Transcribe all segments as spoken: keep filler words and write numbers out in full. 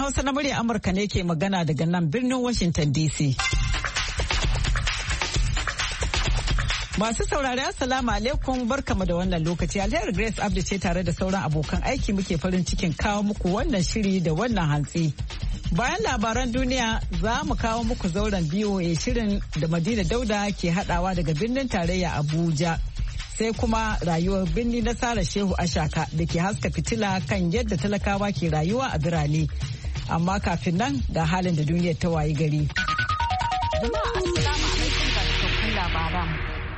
Hausa na murya Amurka ne ke magana daga nan birnin Washington D C. Masu saurari Assalamu alaikum barkamu da wannan lokaci. Alheri Grace Abdi ce tare da sauran abokan aiki muke farin cikin kawo muku wannan shiri da wannan hantsi. Bayan labaran duniya za mu kawo muku zauren B O A shirin da Madina Dauda ke hadawa daga birnin tarayya Abuja. Sai kuma rayuwar birni na Sara Shehu Ashaka da ke haska fitila kan yadda talakawa ke rayuwa a birane. Amma kafin nan ga halin da duniyar ta wayi gari. Jama'a assalamu alaikum ga cikakkun labaran.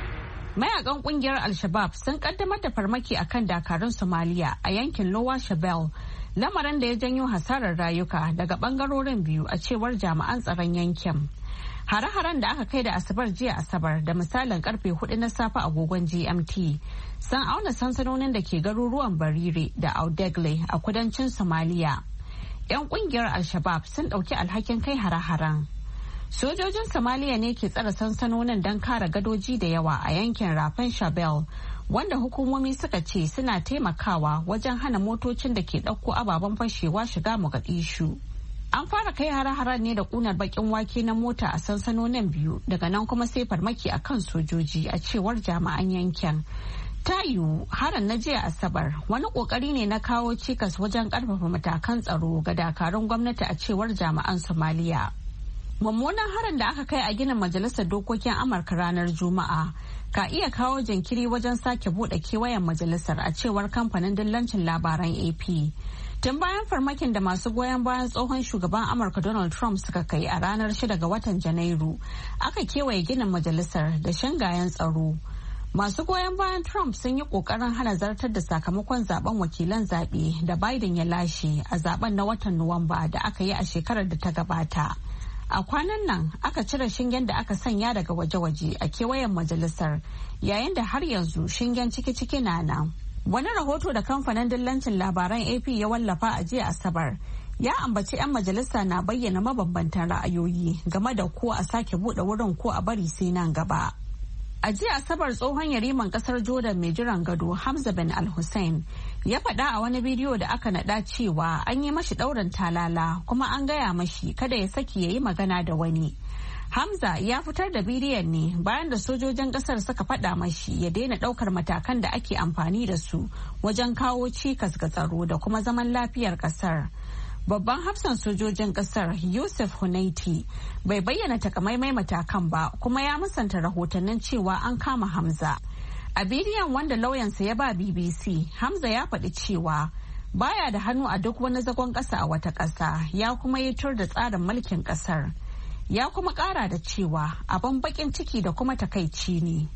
Mayakan kungiyar Al-Shabaab sun kaddamar da farmaki akan dakarun Somalia a yankin Lower Shabelle, lamarin da ya janyo hasarar rayuka daga bangarorin biyu a cewar jami'an tsaron yankin. Hare-haren da aka kai da Asabar jiya Asabar da misalin karfe hudu na safe agogon G M T sun auna sansanonin da ke garuruwan Barire da Audegle a kudancin Somalia. 'Yan kungiyar Al-Shabaab sun dauki alhakin kai hare-haren. Sojojin Somalia ne ke tsare sansanonin don kare gadoji da yawa a yankin Rafin Shabelle, wanda hukumomi suka ce suna taimakawa wajen hana motocin da ke ɗauko ababen fashewa shiga Mogadishu. An fara kai hare-haren ne da kunar bakin wake na mota a sansanonin biyu, daga nan kuma sai farmaki a kan sojoji a cewar jami'an yankin. Ta yiwu harin na jiya Asabar wani kokari ne na kawo cikas wajen karfafa matakan tsaro ga dakarun gwamnati a cewar jami'an Somaliya. Mummunan harin da aka kai a ginin Majalisar Dokokin Amurka ranar Juma'a ka iya kawo jinkiri wajen sake bude kewayen majalisar a cewar kamfanin dillancin labaran A P. Tun bayan farmakin da masu goyon bayan tsohon shugaban Amurka Donald Trump suka kai a ranar shida ga watan Janairu, aka kewaye ginin majalisar da shingayen tsaro. Masu goyon bayan Trump sun yi kokarin hana zartar da sakamakon zaben wakilan zaɓe da Biden ya lashe a zaben na watan Nuwamba da aka yi a shekarar da ta gabata. A kwanan nan aka cire shingen da aka sanya daga waje-waje a kewayen majalisar, yayin da har yanzu shingen ciki-ciki na nan. Wani rahoto da kamfanin dillancin labaran A P ya wallafa a jiya Asabar ya ambaci 'yan majalisa na bayyana mabambantan ra'ayoyi game da ko a sake bude wurin ko a bari sai nan gaba. A jiya Asabar tsohon yariman kasar Jordan mai jiran gado Hamza bin Al-Hussein ya faɗa a wani bidiyo da aka naɗa cewa an yi mashi ɗaurin talala kuma an gaya mashi kada ya saki ya yi magana da wani. Hamza ya fitar da bidiyon ne bayan da sojojin ƙasar suka faɗa mashi ya daina ɗaukar matakan da ake amfani da su wajen kawo cikas ga tsaro da kuma zaman lafiyar ƙasar. Babban hafsan sojojin kasar Yusuf Hunaiti bai bayyana takamaimai matakan ba kuma ya musanta rahotannin cewa an kama Hamza. A bidiyon wanda lauyansa ya ba B B C, Hamza ya faɗi cewa baya da hannu a duk wani zagon ƙasa a wata ƙasa, ya kuma yi tur da tsarin mulkin ƙasar. Ya kuma ƙara da cewa abin baƙin ciki da kuma takaici ne.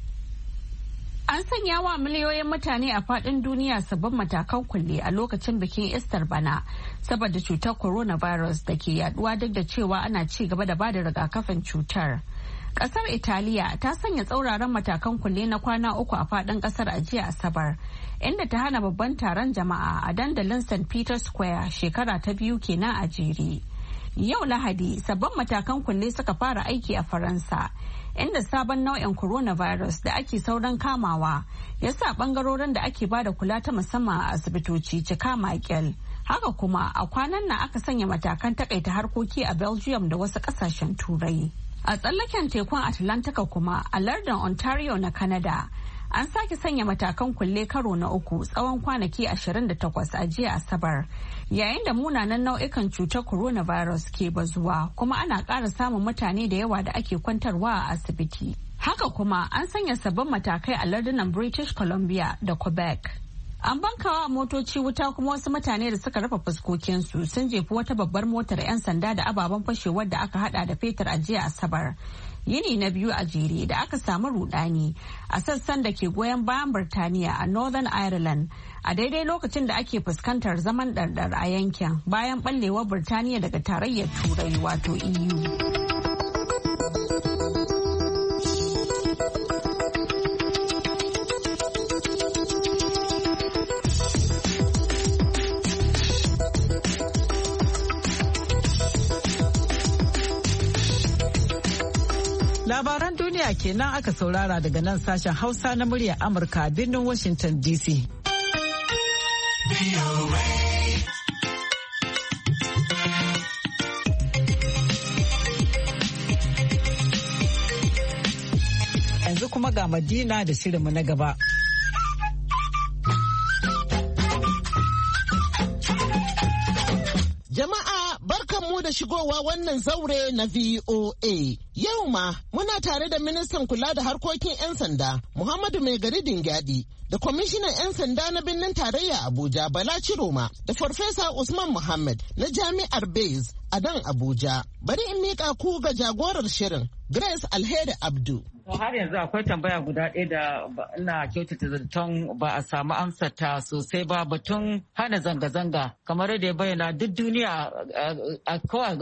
An sanya wa miliyoyin mutane a faɗin duniya sabbin matakan kulle a lokacin bikin Easter bana saboda cutar coronavirus da ke yaduwa duk da cewa ana ci gaba da bada rigakafin cutar. Kasar Italiya ta sanya tsauraran matakan kulle na kwana uku a faɗin kasar a jiya Asabar, inda ta hana babban taron jama'a a dandalin Saint Peter Square shekara ta biyu kenan a jere. Yau Lahadi sabbin matakan kulle suka fara aiki a Faransa, inda sabon nau'in coronavirus da ake sauran kamawa ya sa bangarorin da ake bada kula ta musamman a asibitoci cika makel. Haka kuma a kwanan nan aka sanya matakan takaita harkoki a Belgium da wasu kasashen Turai. A tsallaken tekun Atlantika kuma a lardin Ontario na Canada an sake sanya matakan kulle karo na uku tsawon kwanaki ashirin da takwas a jiya Asabar, yayin da munanan nau'ikan cutar coronavirus ke bazuwa kuma ana ƙara samun mutane da yawa da ake kwantarwa a asibiti. Haka kuma an sanya sabbin matakai a lardunan British Columbia da Quebec. An bankawa motoci wuta kuma wasu mutane da suka rufe fuskokinsu sun jefi wata babbar motar 'yan sanda da ababen fashewar da aka hada da fetur a jiya Asabar. Yini na biyu a jere da aka samu rudani a sassan da ke goyon bayan Birtaniya a Northern Ireland a daidai lokacin da ake fuskantar zaman ɗarɗar a yankin bayan ɓallewar Birtaniya daga tarayyar Turai wato E U. Labaran duniya kenan aka saurara daga nan sashen Hausa na muryar Amurka a birnin Washington D C. yanzu kuma ga Madina da shirinmu na gaba. Jama'a barkanmu da shigowa wannan zaure na V O A. Yau ma muna tare da ministan kula da harkokin 'yan sanda Muhammadu Mai Gari Dingyadi da kwamishinan 'yan sanda na birnin tarayya Abuja Bala Ciroma da Farfesa Usman Muhammad na Jami'ar Bayes a dan Abuja. Bari in miƙa ku ga jagorar shirin Grace Alheri Abdu. Har yanzu akwai tambaya guda ɗaya da ina kyautata zaton ba a samu amsar ta sosai ba, batun hana zanga-zanga kamar yadda ya bayyana duk duniya a kawai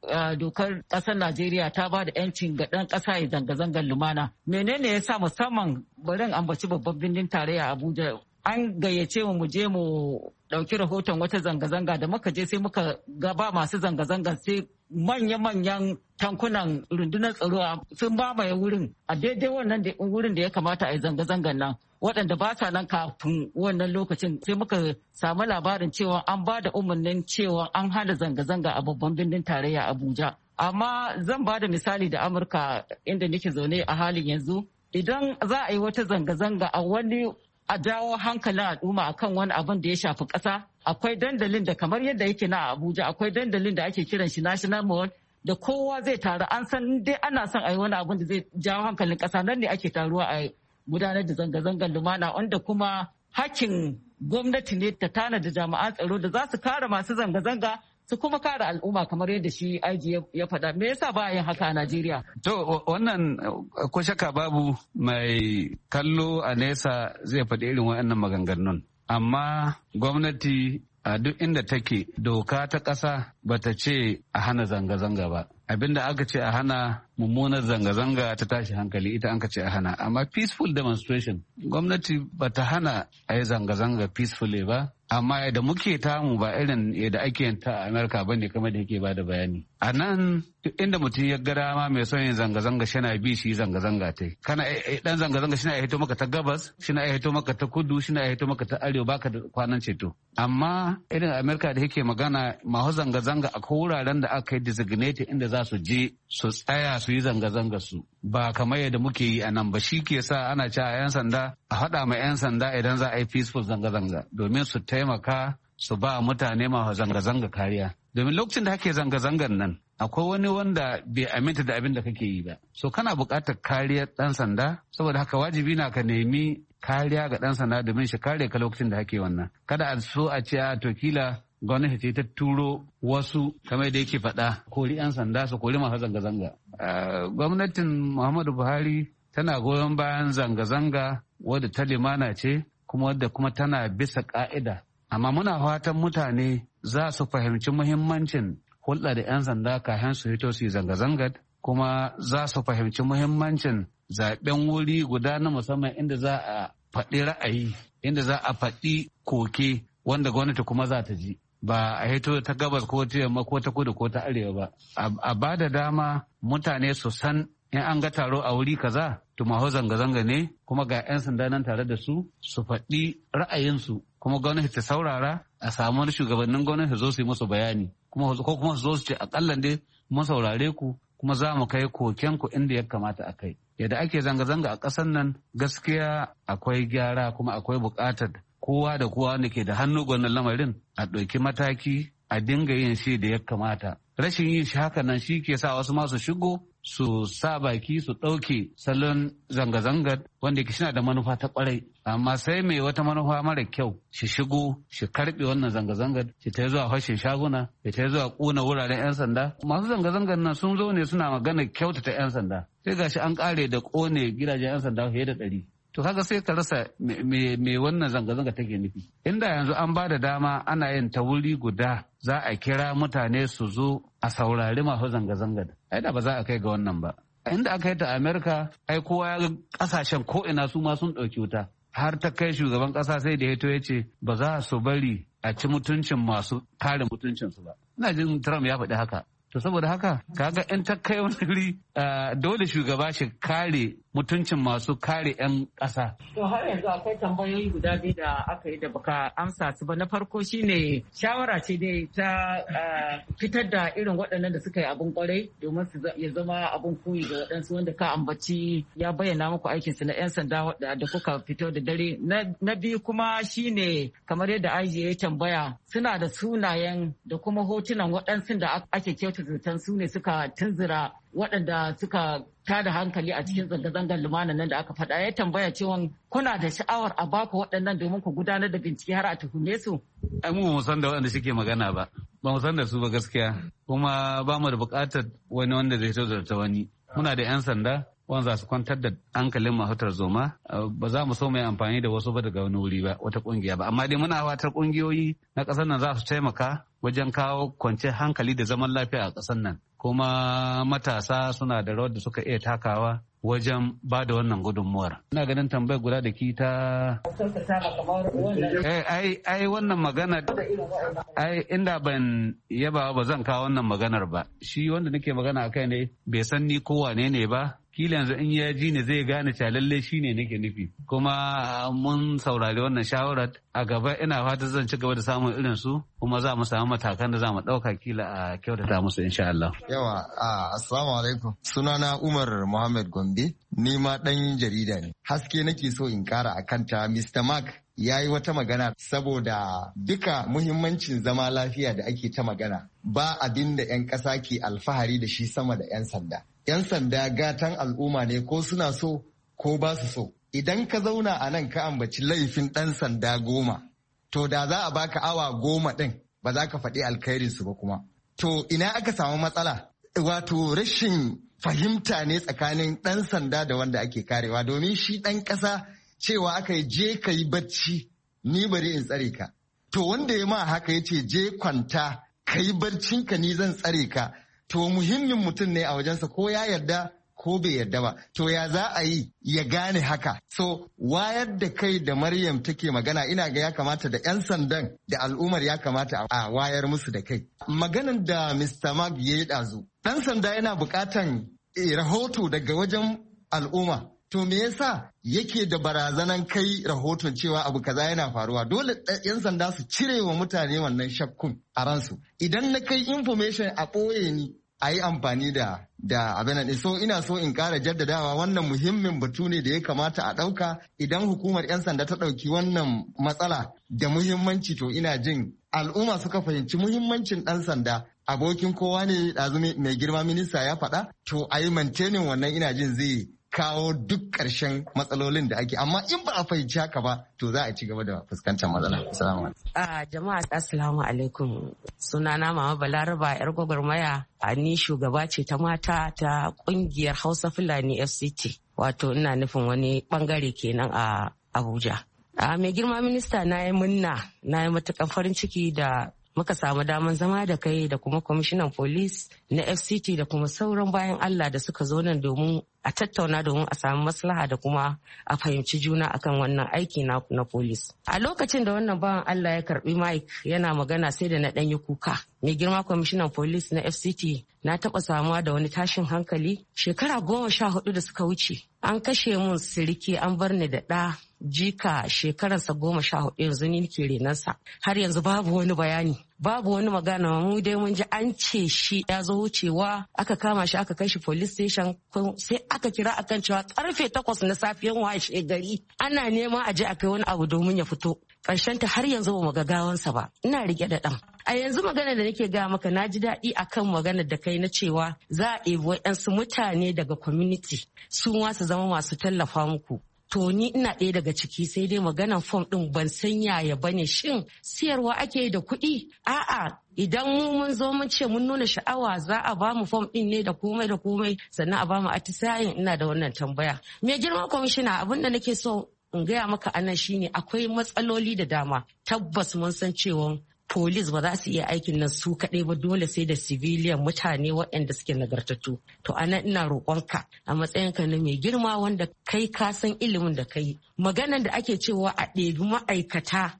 dokar ƙasar Najeriya ta ba da 'yancin ga ɗan ƙasa ya zanga-zangar lumana. Menene ya sa musamman bari in ambaci babban birnin tarayya Abuja an gayyace mu mu je mu ɗauki rahoton wata zanga-zanga da muka je sai muka gaba masu zanga-zanga sai manya-manyan tankunan rundunar tsaro sun mamaye wurin a daidai wannan wurin da ya kamata a yi zanga-zangan nan waɗanda ba sa nan kafin wannan lokacin sai muka samu labarin cewa an ba da umarnin cewa an hana zanga-zanga a babban birnin tarayya Abuja. Amma zan ba da misali da Amurka inda nake zaune a halin yanzu idan za a yi wata zanga-zanga a wani a jawo hankalin al'umma akan wani abin da ya shafi ƙasa akwai dandalin da kamar yadda yake na Abuja akwai dandalin da ake kiran shi National Mall da kowa zai taru an san dai ana son a yi wani abin da zai jawo hankalin ƙasa nan ne ake taruwa a gudanar da zanga-zangar lumana wanda kuma hakkin gwamnati ne ta tana da jami'an tsaro da za su kare masu zanga-zanga su kuma kare al'umma kamar yadda shi aiji ya faɗa. Me yasa ba yin haka a Najeriya? To wannan ko shakka babu mai kallo a nesa zai faɗi irin waɗannan maganganun. Amma gwamnati a duk inda take doka ta ƙasa bata ce a hana zanga-zanga ba. Abinda aka ce a hana mummunar zanga-zanga ta tashi hankali ita an ka ce a hana. Amma peaceful demonstration gwamnati bata hana a yi zanga-zanga peacefully ba. Amma da muke tamu ba irin yadda ake yin ta a Amerika bane kamar da yake ba da bayani. A nan inda mutum ya ga dama mai son yin zanga-zanga shina bi shi zanga-zanga ta kana dan zanga-zanga shina ya hito maka ta gabas shina ya hito maka ta kudu shina ya hito maka ta arewa baka da kwanan ceto. Amma irin Amerika da yake magana masu zanga-zanga a wuraren da aka yi designated inda za su je su tsaya su yi zanga-zanga su ba kamar yadda muke yi a nan ba shi ke sa ana cewa 'yan sanda a haɗa ma 'yan sanda idan za a yi peaceful zanga-zanga domin su taimaka su ba mutane masu zanga-zanga kariya. Domin lokacin da ake zanga-zangan nan akwai wani wanda bai aminta da abin da kake yi ba. So kana buƙatar kariyar ɗan sanda saboda haka wajibi na ka nemi kariya ga ɗan sanda domin shi kare ka lokacin da ake wannan. Kada a so a ce a to kila gwamnati ce ta turo wasu kamar da yake faɗa kori 'yan sanda su kori masu zanga-zanga. Gwamnatin Muhammadu Buhari tana goyon bayan zanga-zanga wadda ta limana ce kuma wadda kuma tana bisa ƙa'ida. Amma muna fatan mutane za su fahimci muhimmancin hulɗa da 'yan sanda kafin su hito su yi zanga-zangar kuma za su fahimci muhimmancin zaɓen wuri guda na musamman inda za a faɗi ra'ayi inda za a faɗi koke wanda gwamnati kuma za ta ji. Ba a hito ta gabas ko ta yamma ko ta kudu ko ta arewa ba. A ba da dama mutane su san in an ga taro a wuri kaza to maho zanga-zanga ne kuma ga 'yan sanda nan tare da su su faɗi ra'ayinsu kuma gwamnati ta saurara a samu shugabannin gwamnati zo su yi musu bayani kuma ko kuma su zo su ce akalla dai mun saurare ku kuma za mu kai koken ku inda ya kamata a kai. Yadda ake zanga-zanga a ƙasar nan gaskiya akwai gyara kuma akwai buƙatar kowa da kowa da ke da hannu gwanin lamarin a ɗauki mataki a dinga yin shi da ya kamata. Rashin yin shi haka nan shi ke sa wasu masu shigo su sa baki su ɗauke salon zanga-zangar wanda ke shina da manufa ta ƙwarai. Amma sai mai wata manufa mara kyau shi shigo shi karɓe wannan zanga-zangar shi ta zuwa fashin shaguna shi ta zuwa ƙuna wuraren 'yan sanda. Masu zanga-zangar nan sun zo ne suna magana kyautata 'yan sanda. Sai gashi an ƙare da ƙone gidajen 'yan sanda fiye da ɗari. To kaga sai ka rasa me wannan zanga-zanga take nufi. Inda yanzu an ba da dama ana yin ta wuri guda za a kira mutane su zo a saurari masu zanga-zanga. Ai da ba za a kai ga wannan ba. Inda aka yi ta Amerika ai kowa ya ga kasashen ko ina su ma sun ɗauki wuta. Har ta kai shugaban ƙasa sai da ya to ya ce ba za su bari a ci mutuncin masu kare mutuncinsu ba. Ina jin Trump ya faɗi haka. To saboda haka kaga in ta kai wani wuri dole shugaba shi kare mutuncin masu kare 'yan ƙasa. To har yanzu akwai tambayoyi guda biyu da aka yi da baka amsa su ba. Na farko shine shawara ce dai ta fitar da irin waɗannan da suka yi abin kwarai domin su ya zama abin koyi ga waɗansu wanda ka ambaci ya bayyana muku aikinsu na 'yan sanda da kuka fito da dare. Na biyu kuma shine kamar yadda aji ya tambaya suna da sunayen da kuma hotunan waɗansu da ake kyautata zaton su ne suka tunzura waɗanda suka tada hankali a cikin zanga-zangar lumana nan da aka faɗa. Ya tambaya cewa kuna da sha'awar a baku waɗannan domin ku gudanar da bincike har a tuhume su? Ai mu mu san da waɗanda suke magana ba, ba mu san da su ba gaskiya, kuma ba mu da buƙatar wani wanda zai ta wani. Muna da 'yan sanda wanda za su kwantar da hankalin mahutar zoma, ba za mu so mai amfani da wasu ba daga wani wuri ba, wata ƙungiya ba. Amma dai muna fatar ƙungiyoyi na ƙasar nan za su taimaka wajen kawo kwanciyar hankali da zaman lafiya a ƙasar nan. Kuma matasa suna da rawar da suka iya takawa wajen ba da wannan gudunmuwar. Ina ganin tambayar guda da ki ta... Ai wannan magana, ai inda ban yaba ba zan kawo wannan maganar ba. Shi wanda nake magana a kai ne bai san ni ko wane ne ba. Kila yanzu in ya ji ne zai gane cewa lalle shi ne nake nufi. Kuma mun saurari wannan shawarar a gaba ina fata zan ci gaba da samun irin su kuma za mu samu matakan da za mu ɗauka kila a kyautata musu insha Allah. Yawa, assalamu alaikum. Sunana Umar Muhammad Gombe, ni ma ɗan jarida ne. Haske nake so in ƙara a kanta. mister Mark ya yi wata magana saboda duka muhimmancin zama lafiya da ake ta magana. Ba abin da 'yan ƙasa ke alfahari da shi sama da 'yan sanda. 'Yan sanda gatan al'umma ne ko suna so ko ba su so. Idan ka zauna a nan ka ambaci laifin ɗan sanda goma, to da za a baka awa goma ɗin ba za ka faɗi alkhairinsu ba kuma. To ina aka samu matsala? Wato rashin fahimta ne tsakanin ɗan sanda da wanda ake karewa, domin shi ɗan ƙasa cewa aka yi je ka yi bacci ni bari in tsare ka. To wanda ya ma haka ya ce je kwanta ka yi barcinka ni zan tsare ka. To muhimmin mutum ne a wajensa ko ya yarda ko bai yarda ba. To ya za a yi ya gane haka? So wayar da kai da Maryam take magana ina ga ya kamata da 'yan sandan da al'ummar ya kamata a wayar musu da kai. Maganan da mister Mark ya yi ɗazu. Ɗan sanda yana buƙatan rahoto daga wajen al'umma. To me yasa yake da barazanan kai rahoton cewa abu kaza yana faruwa? Dole 'yan sanda su cire wa mutane wannan shakkun a ransu. Idan na kai information a ɓoye ni a yi amfani da da abin nan. So ina so in ƙara jaddadawa wannan muhimmin batu ne da ya kamata a ɗauka. Idan hukumar 'yan sanda ta ɗauki wannan matsala da muhimmanci, to ina jin al'umma suka fahimci muhimmancin ɗan sanda. Abokin kowa ne ɗazu mai girma minista ya faɗa. To a yi maintaining wannan ina jin zai kawo duk ƙarshen matsalolin da ake, amma in ba a fahimci haka ba to za a ci gaba da fuskantar matsala. Assalamu alaikum. Jama'a assalamu alaikum. Sunana Mama Balaraba yar gwagwarmaya, a ni shugaba ce ta mata ta kungiyar Hausa Fulani F C T, wato ina nufin wani bangare kenan a Abuja. A mai girma minista na yi munna, na yi matukan farin ciki da muka samu daman zama da kai da kuma kwamishinan polis na F C T da kuma sauran bayan Allah da suka zo nan domin a tattauna domin a samu maslaha da kuma a fahimci juna akan wannan aiki na na polis. A lokacin da wannan bawan Allah ya karbi mic yana magana sai da na ɗanyi kuka. Mai girma kwamishinan polis na F C T, na taɓa samuwa da wani tashin hankali shekara goma sha hudu da suka wuce. An kashe mun siriki, an bar ni da ɗa jika shekararsa goma sha hudu, yanzu ni nake renansa. Har yanzu babu wani bayani, babu wani magana. Mu dai mun ji an ce shi ya zo wucewa, aka kama shi aka kai shi police station, sai aka kira akan cewa karfe takwas na safiyan washe gari ana neman a je a kai wani abu domin ya fito. Ƙarshen ta har yanzu ba mu ga gawansa ba. Ina rike da ɗan. A yanzu magana da nake ga maka, na ji daɗi akan magana da kai na cewa za a ɗebi waɗansu mutane daga community su ma su zama masu tallafa muku. To ni ina ɗaya daga ciki, sai dai maganan fom ɗin ban san yaya bane, shin siyarwa ake da kuɗi? A'a, idan mu mun zo mun ce mun nuna sha'awa za a ba mu fom ɗin ne da komai da komai sannan a ba mu atisayin. Ina da wannan tambaya. Me girman kwamishina, abin da nake so in gaya maka anan shine akwai matsaloli da dama. Tabbas mun san cewa polis ba za su iya aikin nan su kaɗai ba, dole sai da civilian mutane waɗanda suke nagartattu. To anan ina roƙonka a matsayinka na mai girma wanda kai ka san ilimin da kai, maganan da ake cewa a ɗebi ma'aikata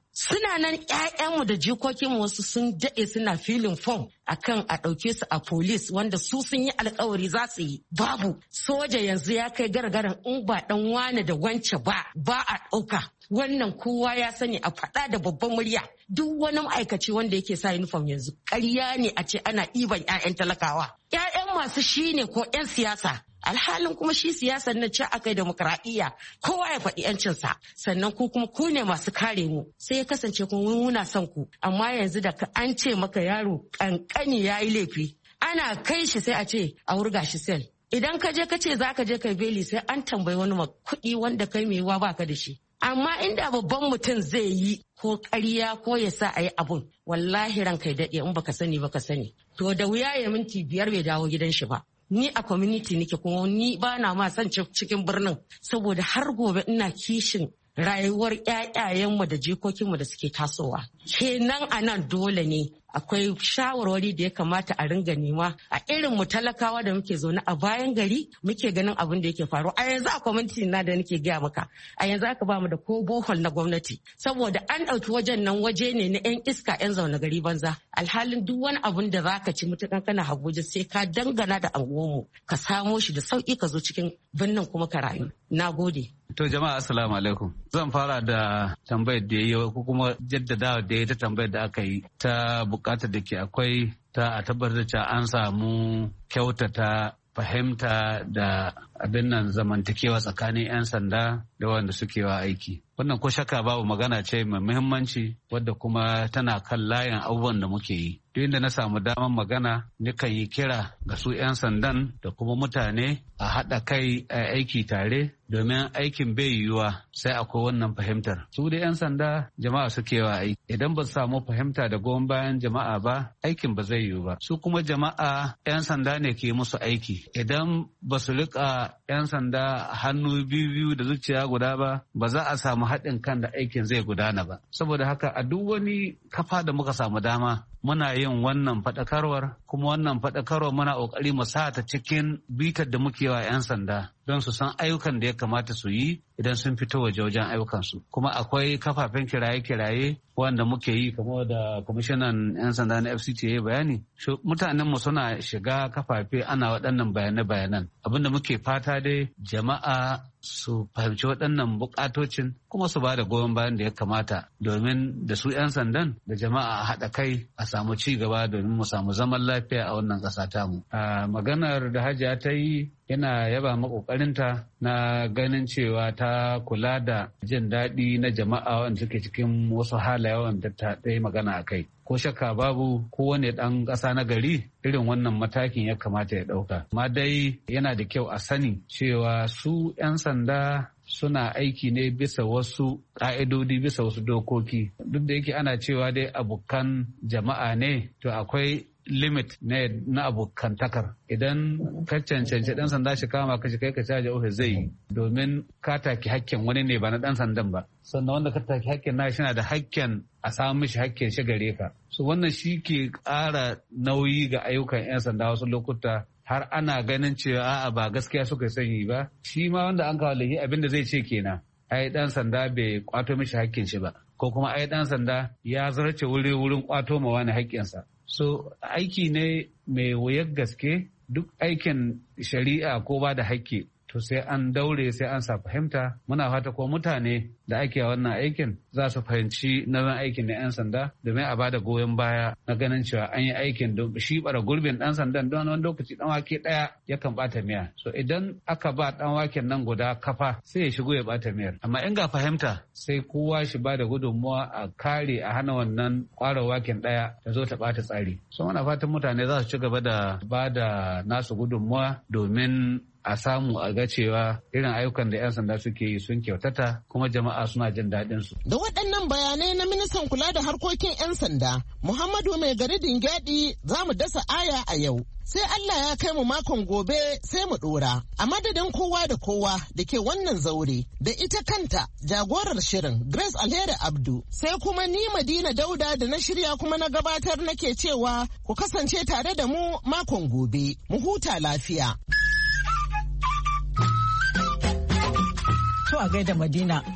Suna nan ƴaƴanmu da jikokinmu wasu sun daɗe suna filin fom akan a ɗauke su a polis wanda su sun yi alkawari za su yi. Babu. Soja yanzu ya kai gargaran in ba ɗan wane da wance ba ba a ɗauka. Wannan kowa ya sani a faɗa da babban murya. Duk wani ma'aikaci wanda yake sa uniform yanzu ƙarya ne a ce ana ɗiban ƴaƴan talakawa. ƴaƴan masu shi ne ko ƴan siyasa. Alhalin kuma shi siyasar na ce aka yi demokradiyya kowa ya faɗi yancinsa sannan ku kuma ku ne masu kare mu sai ya kasance kuma muna son ku amma yanzu da an ce maka yaro kankani ya yi laifi ana kai shi sai a ce a wurga shi sel idan ka je ka ce za ka je kai beli sai an tambayi wani kuɗi wanda kai mai yiwa baka da shi amma inda babban mutum zai yi ko ƙarya ko ya sa a yi abun wallahi ran kai daɗe in baka sani baka sani to da wuya ya minti biyar bai dawo gidan shi ba. Ni a community nake kuma ni ba na ma son cikin birnin saboda har gobe ina kishin rayuwar ƴaƴayenmu da jikokinmu da suke tasowa. Kenan a nan dole ne akwai shawarwari da ya kamata a ringa nema a irin mu talakawa da muke zaune a bayan gari muke ganin abin da yake faru a yanzu a kwamiti na da nake gaya maka a yanzu aka ba mu da ko bohol na gwamnati saboda an ɗauki wajen nan waje ne na yan iska yan zaune gari banza alhalin duk wani abin da zaka ci mutukan kana Abuja sai ka dangana da anguwanmu ka samo shi da sauki ka zo cikin birnin kuma ka rayu na gode. To jama'a assalamu alaikum. Zan fara da tambayar da yayi ko kuma jaddadawa da yayi ta tambayar da aka yi ta bukatar da ke akwai ta a tabbatar da an samu kyautata fahimta da abin nan zamantakewa tsakanin 'yan sanda da wanda suke wa aiki. Wannan ko shakka babu magana ce mai muhimmanci wadda kuma tana kan layin abubuwan da muke yi. Duk inda na samu damar magana, nikan yi kira ga su 'yan sandan da kuma mutane a haɗa kai a aiki tare domin aikin bai yiwuwa sai akwai wannan fahimtar. Su da 'yan sanda jama'a suke wa aiki. Idan ba su samu fahimta da goyon bayan jama'a ba, aikin ba zai yiwu ba. Su kuma jama'a 'yan sanda ne ke musu aiki. Idan ba su riƙa 'yan sanda hannu biyu-biyu da zuciya guda ba, ba za a samu haɗin kan da aikin zai gudana ba. Saboda haka a duk wani kafa da muka samu dama, muna yin wannan faɗakarwar kuma wannan faɗakarwar muna ƙoƙari mu sa ta cikin bitar da muke wa 'yan sanda don su san ayyukan da ya kamata su yi idan sun fito waje wajen ayyukansu. Kuma akwai kafafen kiraye-kiraye wanda muke yi kamar da kwamishinan 'yan sanda na F C T ya yi bayani. Mutanenmu suna shiga kafafe ana waɗannan bayane-bayanan. Abinda muke fata dai jama'a su fahimci waɗannan buƙatocin kuma su ba da goyon bayan da ya kamata domin da su 'yan sandan da jama'a a haɗa kai a samu ci gaba domin mu samu zaman lafiya a wannan ƙasa tamu. A maganar da Hajiya ta yi yana yaba maƙoƙarinta na ganin cewa ta kula da jin daɗi na jama'a wanda suke cikin wasu halaye wanda ta yi magana a kai. Ko shakka babu kowane ɗan ƙasa na gari irin wannan matakin ya kamata ya ɗauka. Amma dai yana da kyau a sani cewa su 'yan sanda suna aiki ne bisa wasu ƙa'idodi bisa wasu dokoki. Duk da yake ana cewa dai abokan jama'a ne to akwai limit ne na abokantakar. Idan ka cancanci ɗan sanda shi kama ka shi kai ka caje ofis zai yi domin ka taki hakken wani ne ba na ɗan sandan ba. Sannan wanda ka taki hakken na shi na da hakken a samu mishi hakken shi gare ka. So wannan shi ke ƙara nauyi ga ayyukan 'yan sanda wasu lokuta har ana ganin cewa a'a ba gaskiya suka sanyi ba. Shi ma wanda an kawo laifi abinda zai ce kenan. Ai ɗan sanda bai kwato mishi hakkin shi ba. Ko kuma ai ɗan sanda ya zarce wuri wurin kwato ma wani hakkinsa. So aiki ne mai wuyar gaske duk aikin shari'a ko ba da haƙƙi to sai an daure sai an sa fahimta muna fata ko mutane da ake wannan aikin za su fahimci nauyin aikin na 'yan sanda domin a bada goyon baya na ganin cewa an yi aikin don shi bara gurbin dan sandan don wani lokaci dan wake daya yakan bata miya so idan aka ba dan waken nan guda kafa sai ya shigo ya bata miyar amma in ga fahimta sai kowa shi bada gudunmuwa a kare a hana wannan kwarar waken daya ta zo ta bata tsari so muna fatan mutane za su ci gaba da bada nasu gudunmuwa domin a samu a ga cewa irin ayyukan da 'yan sanda suke yi sun kyautata kuma jama'a suna jin daɗin su. Da waɗannan bayanai na ministan kula da harkokin 'yan sanda Muhammadu Mai Gari Dingyadi za mu dasa aya a yau. Sai Allah ya kai mu makon gobe sai mu ɗora. A madadin kowa da kowa da ke wannan zaure da ita kanta jagorar shirin Grace Alheri Abdu sai kuma ni Madina Dauda da na shirya kuma na gabatar nake cewa ku kasance tare da mu makon gobe. Mu huta lafiya. To a gaida Madina.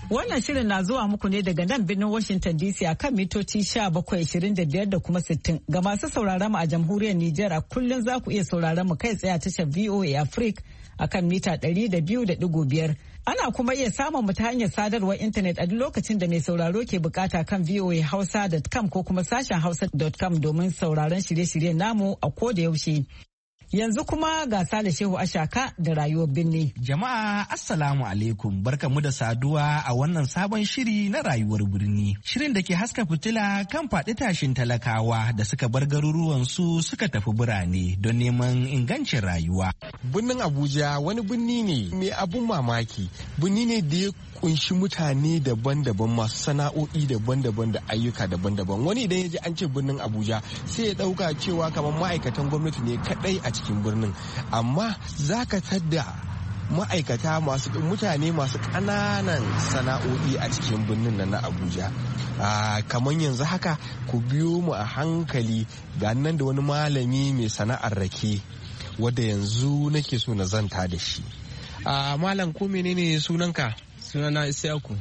Wannan shirin na zuwa muku ne daga nan birnin Washington D C a kan mitoci sha bakwai ashirin da biyar da kuma sittin. Ga masu sauraron mu a jamhuriyar Nijar a kullum za ku iya sauraron mu kai tsaye a tashar V O A Africa a kan mita ɗari da biyu da ɗigo biyar. Ana kuma iya samun mu ta hanyar sadarwar intanet a duk lokacin da mai sauraro ke bukata kan voa hausa dot com ko kuma sashen hausa dot com domin sauraron shirye-shiryen namu a ko da yaushe. Yanzu kuma ga Sale Shehu Ashaka da rayuwar birni. Jama'a Assalamu alaikum, barkamu da saduwa a wannan sabon shiri na rayuwar birni. Shirin da ke haska fitila kan faɗi tashin talakawa da suka bar garuruwansu suka tafi birane don neman ingancin rayuwa. Birnin Abuja wani birni ne mai abun mamaki, birni ne da ya kunshi mutane daban-daban masu sana'o'i daban-daban da ayyuka daban-daban. Wani idan ya ji an ce birnin Abuja sai ya ɗauka cewa kamar ma'aikatan gwamnati ne kaɗai a cikin birnin, amma za ka tadda ma'aikata masu mutane masu ƙananan sana'o'i a cikin birnin nan na Abuja. Kamar yanzu haka ku biyo mu a hankali ga nan da wani malami mai sana'ar rake wadda yanzu nake so na zanta da shi. Malam ko menene sunanka? Sunana Isiyaku.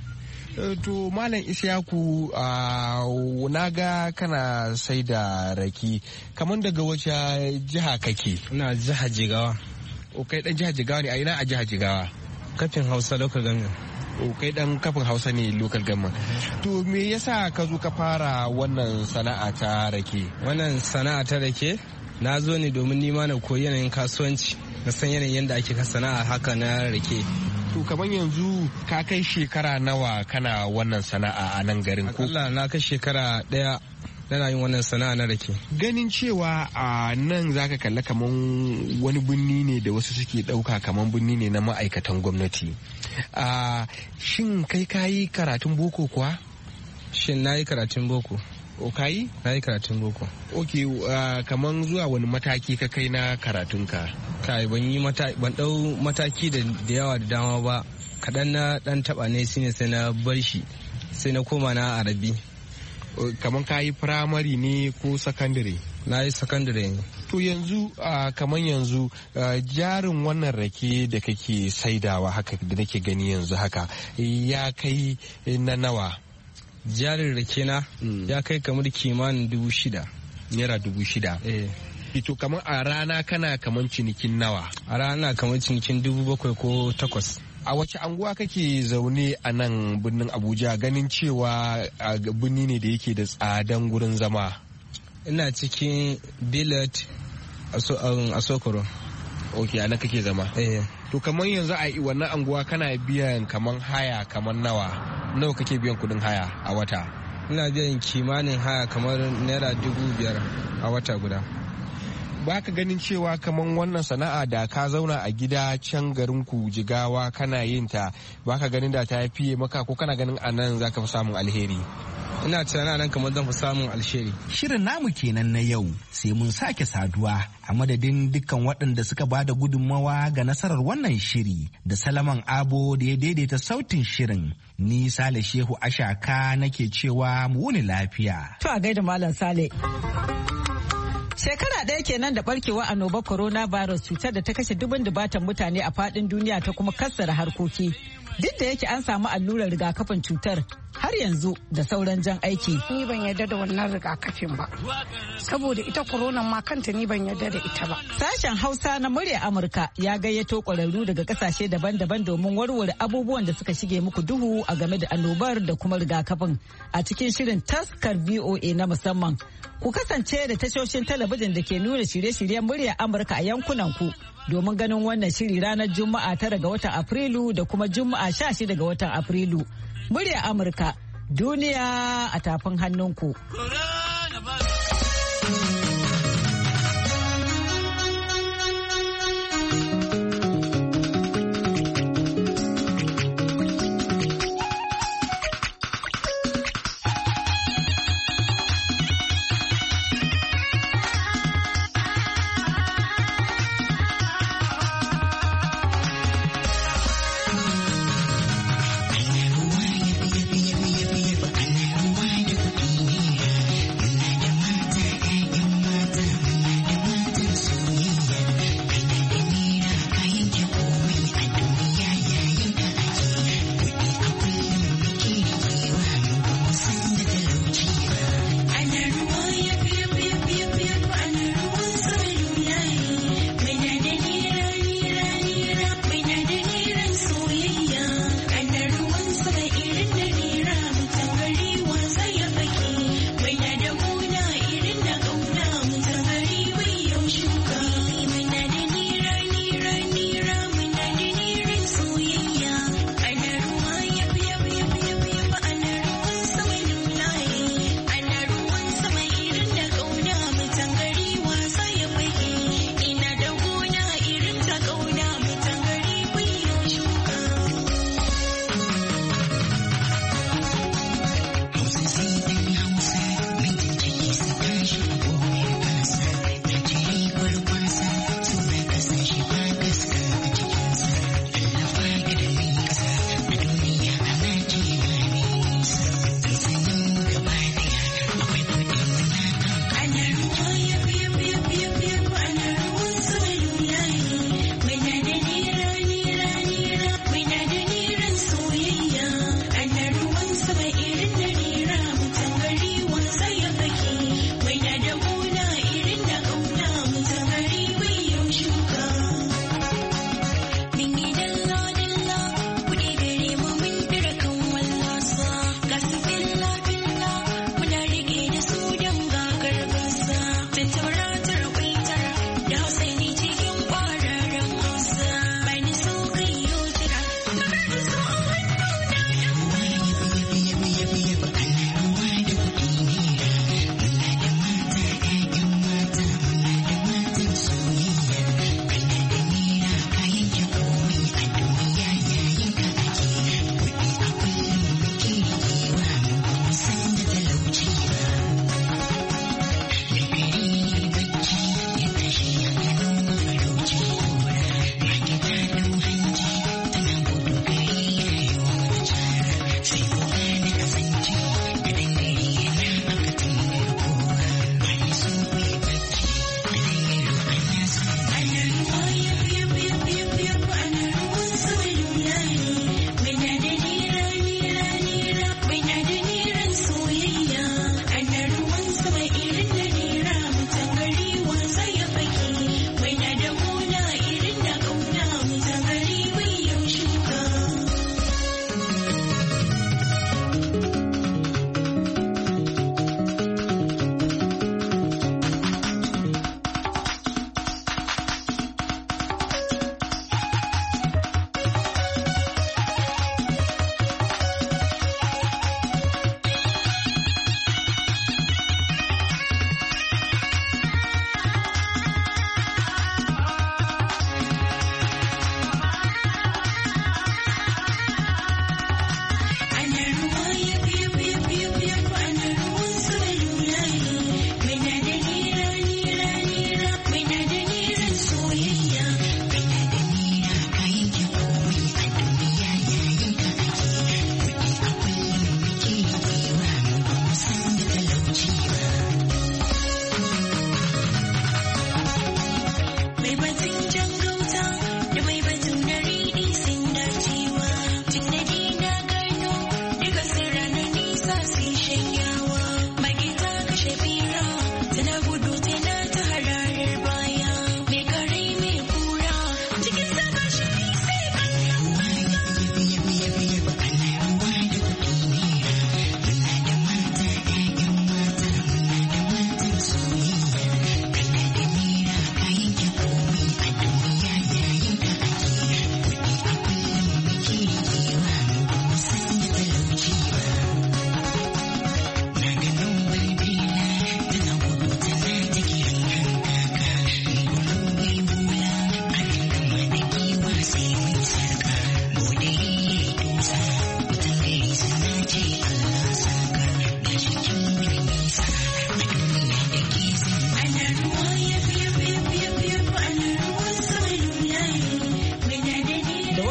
To Malam Isiyaku, na ga kana sai da rake, kamar daga wace jiha kake? Ina jihar Jigawa. O kai dan jihar Jigawa ne, a ina a jihar Jigawa? Kafin Hausa local government. O kai dan kafin Hausa ne local government. To me yasa ka zo ka fara wannan sana'a ta rake? Wannan sana'a ta rake na zo ne domin nima na koyi yanayin kasuwanci, na san yanayin yadda ake sana'a haka na rake. To kamar yanzu ka kai shekara nawa kana wannan sana'a a nan garin ko? Allah na kai shekara daya nana yin wannan sana'a na rake. Ganin cewa a nan zaka kalla kaman wani birni ne da wasu suke dauka kaman birni ne na ma'aikatan gwamnati. A shin kai kayi karatun boko kuwa? Shin nayi karatun boko. O kayi? Nayi karatun boko. Ok, uh, kaman zuwa wani mataki ka kai na karatunka? Kai ban yi mata ban dau mataki da yawa da dama ba, kaɗan na ɗan taɓa ne shine sai na bar shi, sai na koma na Arabi. Kaman ka yi firamare ne ko sakandare? Na yi sakandare ne. To yanzu uh, kaman yanzu uh, jarin wannan rake da kake saidawa haka da nake gani yanzu haka ya kai na nawa? Jarin rake na mm. ya kai kamar kimanin dubu shida. Naira dubu shida? Eh. To kamar a rana kana kamar cinikin nawa? A rana kamar cinikin dubu bakwai ko takwas. A wace anguwa kake zaune a nan birnin Abuja, ganin cewa birni ne da yake da tsadan gurin zama? Ina cikin Billet a Sokoro. Ok, a nan kake zama? Eh. To kamar yanzu a wannan anguwa kana biyan kamar haya kamar nawa? Nawa kake biyan kudin haya a wata? Ina biyan kimanin haya kamar naira dubu biyar a wata guda. Ba ka ganin cewa kamar wannan sana'a da ka zauna a gida can garin ku Jigawa kana yin ta, ba ka ganin da ta fiye maka, ko kana ganin a nan za ka fi samun alheri? Ina tunanin nan kamar zan fi samun alheri. Shirin namu kenan na yau, sai mun sake saduwa a madadin dukkan waɗanda suka ba da gudunmawa ga nasarar wannan shiri da Salaman Abo da ya daidaita sautin shirin. Ni Sale Shehu Ashaka nake cewa mu wuni lafiya. To a gaida Malam Sale. Shekara ɗaya kenan da barkewa annobar coronavirus, cutar da ta kashe dubun dubatan mutane a faɗin duniya ta kuma kassara harkoki. Duk da yake an samu allurar rigakafin cutar, har yanzu da sauran jan aiki. Ni ban yarda da wannan rigakafin ba, saboda ita corona ma kanta ni ban yarda da ita ba. Sashen Hausa na murya Amurka ya gayyato ƙwararru daga ƙasashe daban-daban domin warware abubuwan da suka shige muku duhu a game da annobar da kuma rigakafin a cikin shirin taskar V O A na musamman. Ku kasance da tashoshin talabijin da ke nuna shirye-shiryen murya Amurka a yankunan ku domin ganin wannan shiri ranar Juma'a tara ga watan Afrilu da kuma Juma'a sha shida ga watan Afrilu. Murya Amurka, duniya a tafin hannunku.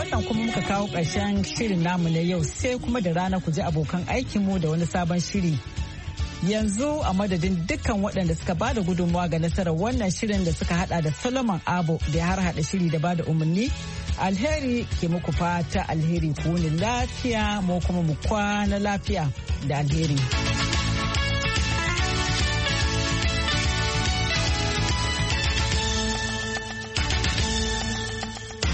wannan kuma muka kawo ƙarshen shirin namu na yau sai kuma da rana ku ji abokan aikinmu da wani sabon shiri. Yanzu a madadin dukkan waɗanda suka ba da gudunmawa ga nasarar wannan shirin da suka hada da Solomon Abo da ya har hada shiri da ba da umarni. Alheri ke muku fata alheri ku ni lafiya mu kuma mu kwana lafiya da alheri.